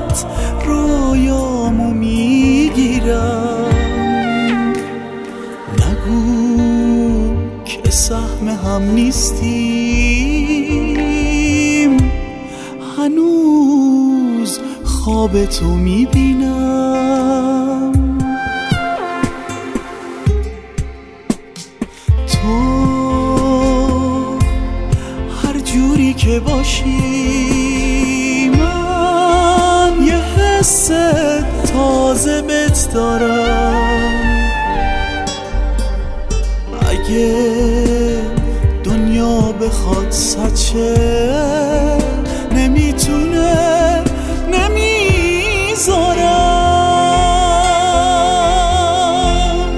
ازت رویامو میگیرم. نگو که سهم هم نیستیم، هنوز خواب تو میبینم. تو هر جوری که باشی من یه حس تازه بهت دارم. اگه دنیا بخواد سچه نمیتونه نمیذارم.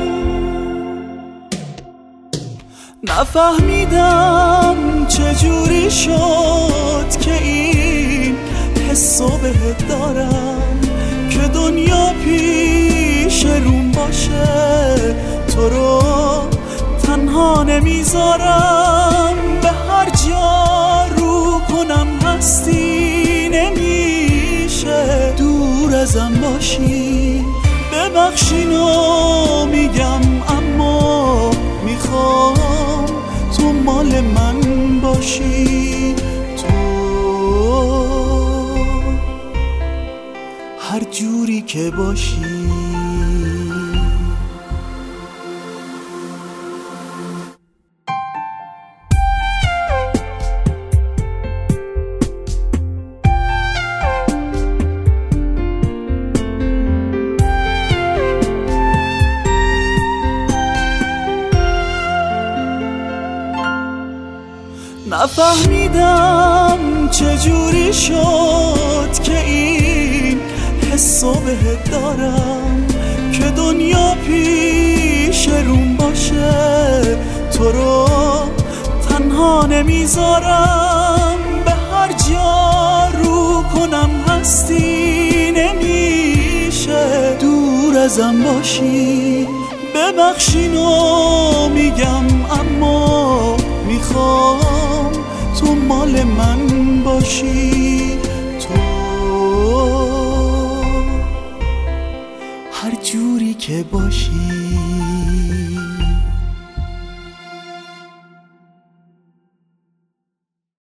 نفهمیدم چجوری شد که این حسو بهت دارم، که دنیا پیش روم باشه تو رو تنها نمیذارم. به هر جا رو کنم هستی نمیشه دور ازم باشی. ببخشینو میگم اما میخوام تو مال من باشی. تو هر جوری که باشی. نفهمیدم چجوری شد که این حسو بهت دارم، که دنیا پیش روم باشه تو رو تنها نمیذارم. به هر جا رو کنم هستی نمیشه دور ازم باشی. ببخشینو میگم اما میخوام تو مال من باشی. تو هر جوری که باشی.